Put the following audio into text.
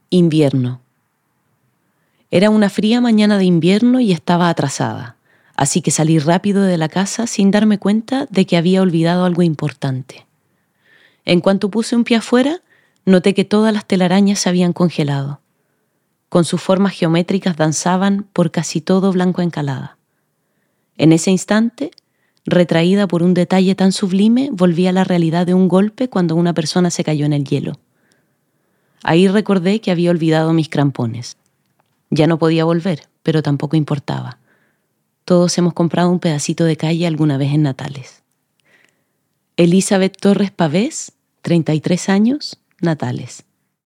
Invierno. Era una fría mañana de invierno y estaba atrasada, así que salí rápido de la casa sin darme cuenta de que había olvidado algo importante. En cuanto puse un pie afuera, noté que todas las telarañas se habían congelado. Con sus formas geométricas danzaban por casi todo blanco encalada. En ese instante, retraída por un detalle tan sublime, volví a la realidad de un golpe cuando una persona se cayó en el hielo. Ahí recordé que había olvidado mis crampones. Ya no podía volver, pero tampoco importaba. Todos hemos comprado un pedacito de calle alguna vez en Natales. Elizabeth Torres Pavés, 33 años, Natales.